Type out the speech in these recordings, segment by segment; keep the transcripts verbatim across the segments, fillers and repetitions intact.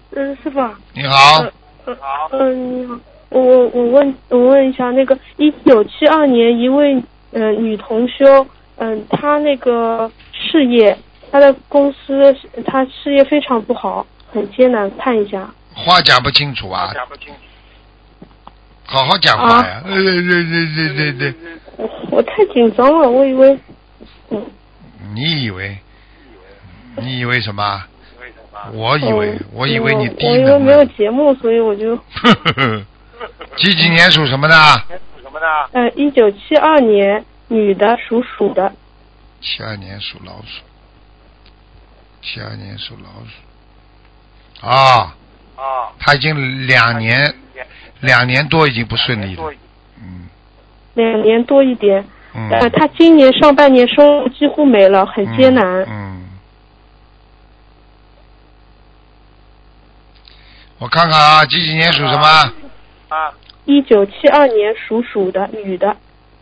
嗯，师傅。 你好。 呃好。嗯，你好。我我问我问一下，那个一九七二年一位呃女同修，嗯、呃，她那个事业，她的公司，她事业非常不好，很艰难，看一下。 话讲不清楚啊。 话讲不清楚。 好好讲话呀！对对对对对对。 我我太紧张了，我以为。嗯。 你以为？你以为什么？我以为， 嗯、 我以为你低能。 我以为没有节目，所以我就。 几几年属什么的？ 属什么的？呃，一九七二年，女的，属鼠的。 七二年属老鼠。七二年属老鼠。啊。啊。他已经两年，两年多已经不顺利了。嗯。 两年多一点。 嗯。 呃，他今年上半年收入几乎没了，很艰难。 嗯。嗯，我看看啊，几几年属什么？ 啊，一九七二年属鼠的，女的。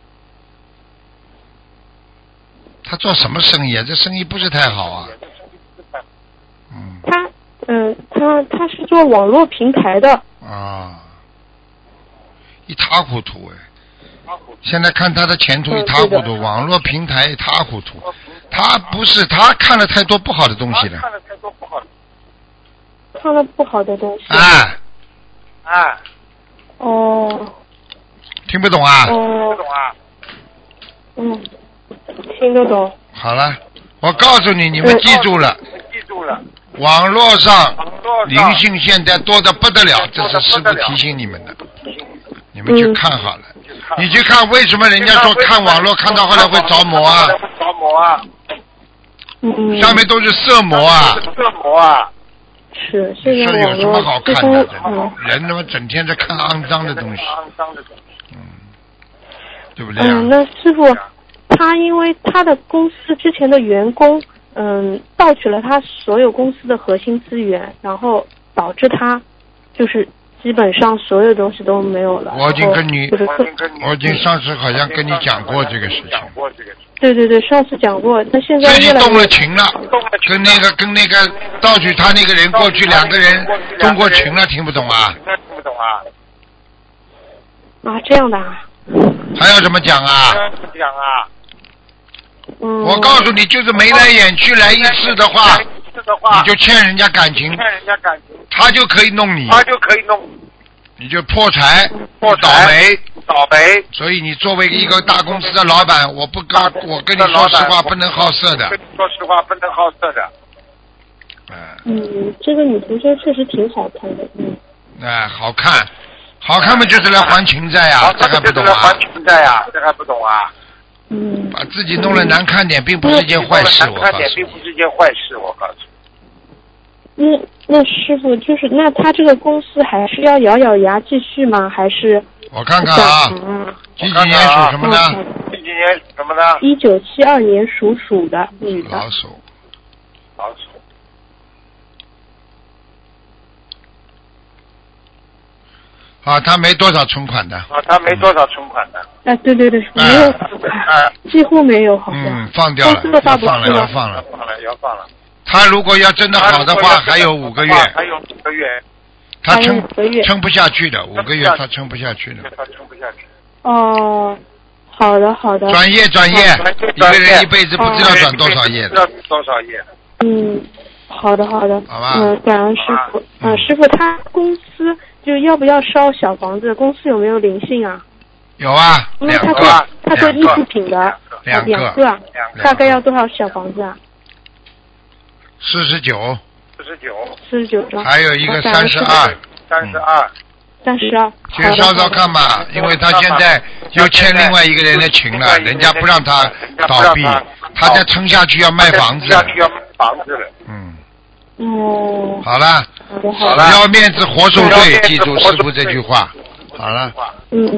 他做什么生意啊？这生意不是太好啊。嗯。 他，嗯、呃，他他是做网络平台的。 啊。一塌糊涂哎！现在看他的前途一塌糊涂，嗯、网络平台一塌糊涂。他不是他看了太多不好的东西了。 看了太多不好的。看了不好的东西。 啊。 啊。哦。 听不懂啊？ 哦。听不懂啊？嗯，听得懂。 好了，我告诉你，你们记住了。 嗯、记住了。 网络上灵性现在多得不得了，这是师父提醒你们的。你们去看好了。嗯、你去看为什么人家说看网络看到后来会着魔啊？ 着魔啊。嗯。 上面都是色魔啊。 色魔啊。是，现在网络有什么好看的？ 嗯、 人他妈整天在看肮脏的东西。 肮脏的东西。 嗯。对不对啊？ 嗯，那师傅，他因为他的公司之前的员工，嗯，盗取了他所有公司的核心资源，然后导致他就是基本上所有东西都没有了。 我已经跟你， 就是我已经上次好像跟你讲过这个事情。 对对对，上次讲过，那现在最近动了情了，跟那个跟那个盗取他那个人过去两个人动过情了，听不懂啊？ 听不懂啊？啊，这样的啊？ 还要怎么讲啊？ 讲啊？嗯。 我告诉你，就是眉来眼去来一次的话，你就欠人家感情， 欠人家感情， 他就可以弄你， 他就可以弄你， 你就破财， 破倒霉， 倒霉。 所以你作为一个大公司的老板，我不跟，我跟你说实话，不能好色的。 跟你说实话，不能好色的。嗯，这个女同学确实挺好看的，嗯。 哎，好看，好看嘛，就是来还情债呀，这还不懂啊？ 还情债呀，这还不懂啊？嗯。 把自己弄得难看点，并不是一件坏事，我告诉你。 并不是一件坏事，我告诉你。那那师傅就是那他这个公司还是要咬咬牙继续吗？还是？ 我看看啊，几几年属什么的？ 几几年属什么的？一九七二年属鼠的女的。 老鼠。 老鼠。 啊，他没多少存款的。 啊，他没多少存款的。哎、啊，对对对，没有存款，啊、几乎没有，好像。 嗯，放掉了，要放了，要放了， 放了，要放了。 他如果要真的好的话，还有五个月。 还有五个月。 他撑撑不下去的，五个月他撑不下去的。 他撑不下去。哦，好的好的。 转业转业，一个人一辈子不知道转多少页的。 不知道多少页。嗯，好的好的。 好吧。 嗯，感恩师傅。嗯，师傅，他公司就要不要烧小房子？公司有没有灵性啊？ 有啊，两个。 他做他做艺术品的， 两个。 两个，大概要多少小房子啊？ 四十九。 四十九，四十九张， 还有一个三十二， 三十二，三十二。 先稍稍看吧，因为他现在又欠另外一个人的情了，人家不让他倒闭，他再撑下去要卖房子， 下去要卖房子了。 嗯。 哦。 好了， 好的好的。 要面子活受罪，记住师傅这句话。好了。嗯。